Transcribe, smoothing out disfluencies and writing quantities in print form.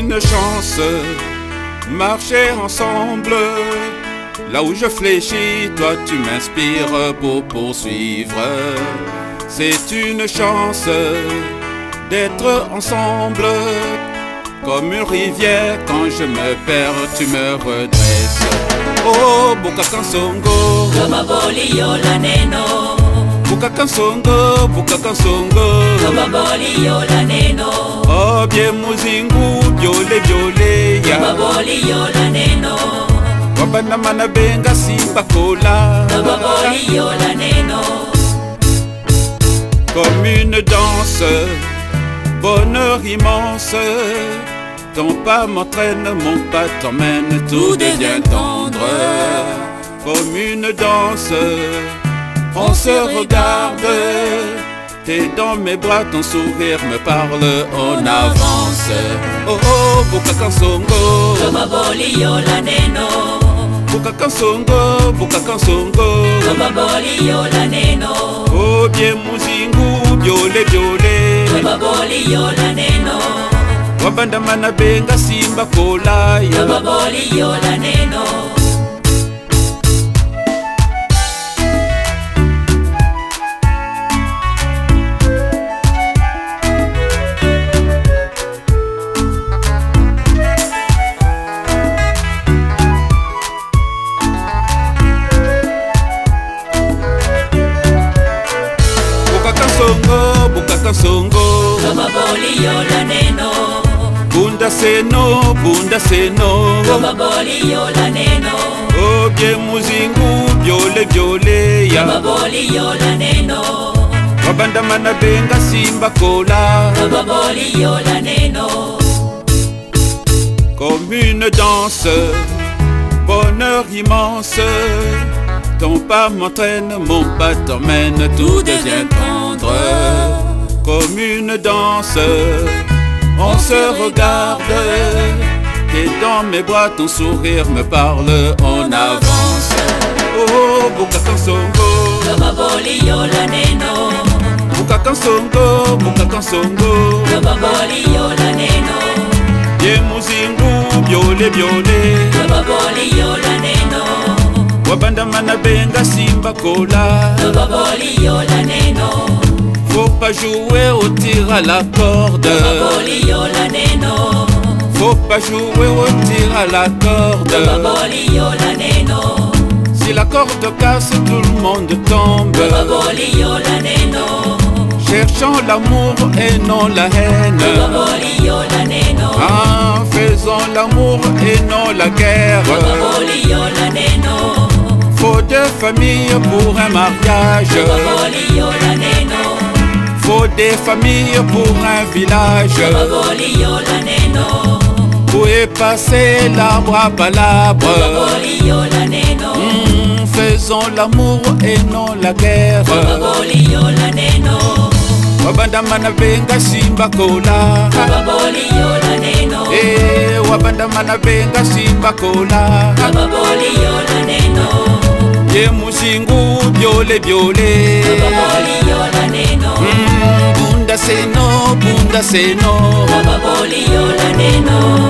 une chance, marcher ensemble. Là où je fléchis, toi tu m'inspires pour poursuivre. C'est une chance d'être ensemble. Comme une rivière, quand je me perds, tu me redresses. Oh, Bukakansongo, Kababoli yola neno. Bukakansongo, Bukakansongo, Kababoli yola neno. oh, bien muzingu, biole biole ya. Kababoli yola neno. Wabana mana benga simba kola. Kababoli yola neno. Comme une danse, bonheur immense. Ton pas m'entraîne, mon pas t'emmène, tout devient tendre. Comme une danse, on se regarde. T'es dans mes bras, ton sourire me parle, on avance. Oh oh, Bukakansongo, Kababoli yola neno. Bukakansongo, Bukakansongo, Kababoli yola neno. oh bien muzingu, biole biole. Kababoli yola neno. Wabanda mana benga simba kola ya. Kababoli yola neno. Bukakansongo, Bukakansongo, Kababoli yola neno. bunda seno, bunda seno. Kababoli yola neno. Oh bien muzingu, biole biole ya. Kababoli yola neno. Wabanda mana benga simba kola. Kababoli yola neno. Comme une danse, bonheur immense. Ton pas m'entraîne, mon pas t'emmène, tout devient tendre. Comme une danse, on se regarde. T'es dans mes bras, ton sourire me parle, on avance. Oh, Bukakansongo, Kababoli yola neno. Bukakansongo, Bukakansongo, Kababoli yola neno. bien muzingu, biole biole. Kababoli yola neno. Wabanda mana benga simba kola. Kababoli yola neno. Faut pas jouer au tir à la corde. Kababoli yola neno. Faut pas jouer au tir à la corde. Kababoli yola neno. Si la corde casse, tout le monde tombe. Kababoli yola neno. Cherchons l'amour et non la haine. Kababoli yola neno. Ah, faisons l'amour et non la guerre. Kababoli yola neno. Faut deux familles pour un mariage. Kababoli yola neno. Faut des familles pour un village. Kababoli yola neno. Où est passé l'arbre à palabre? Kababoli yola neno. Faisons l'amour et non la guerre. Kababoli yola neno. Wabanda mana benga simba kola. Kababoli yola neno. Eh, wabanda mana benga simba kola. Kababoli yola neno. Ye muzingu biole biole. Kababoli yola neno. Bunda seno, bunda seno. Kababoli yola neno.